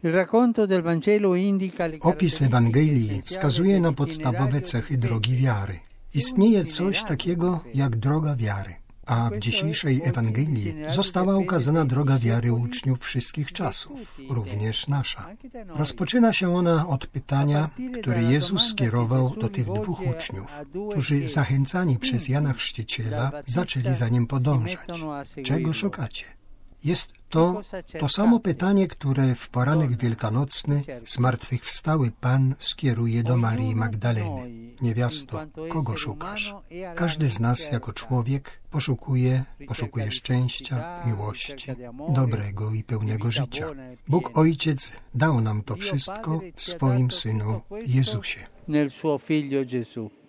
Opis Ewangelii wskazuje na podstawowe cechy drogi wiary. Istnieje coś takiego jak droga wiary, a w dzisiejszej Ewangelii została ukazana droga wiary uczniów wszystkich czasów, również nasza. Rozpoczyna się ona od pytania, które Jezus skierował do tych dwóch uczniów, którzy zachęcani przez Jana Chrzciciela zaczęli za Nim podążać. Czego szukacie? Jest to samo pytanie, które w poranek wielkanocny zmartwychwstały Pan skieruje do Marii Magdaleny. Niewiasto, kogo szukasz? Każdy z nas jako człowiek poszukuje szczęścia, miłości, dobrego i pełnego życia. Bóg Ojciec dał nam to wszystko w swoim Synu Jezusie.